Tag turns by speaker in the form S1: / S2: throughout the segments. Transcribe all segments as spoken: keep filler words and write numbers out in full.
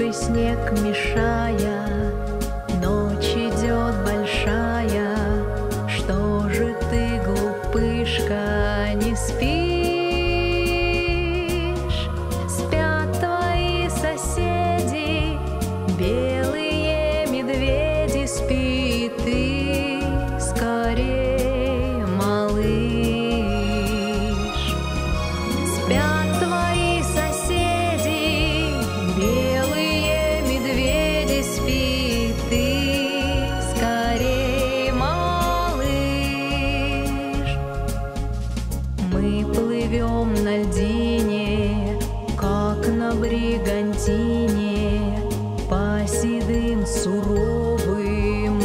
S1: Серый снег мешая, ночь идет большая. Что же ты, глупышка, не спишь? Спят твои соседи, белые медведи, спи ты скорей, малыш. Спят твои соседи, белые медведи, спи ты скорей, малыш. Мы плывем на льдине, как на бригантине, по седым суровым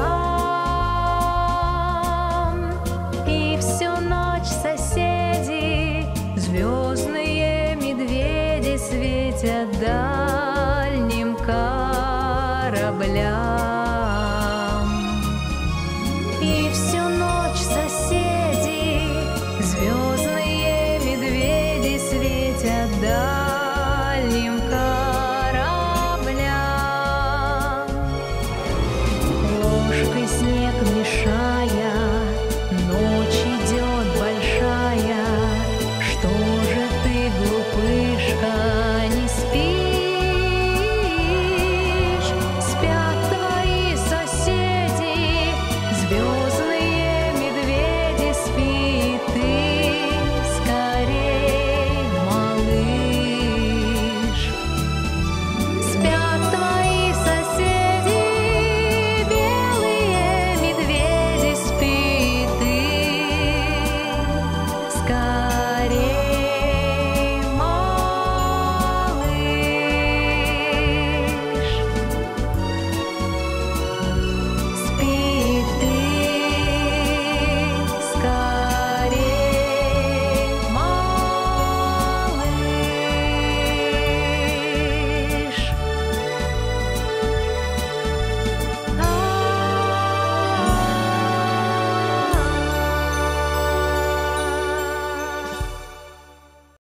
S1: морям. И всю ночь соседи, звездные медведи, светят дальним кораблям. И всю ночь соседи, звездные медведи, светят дальним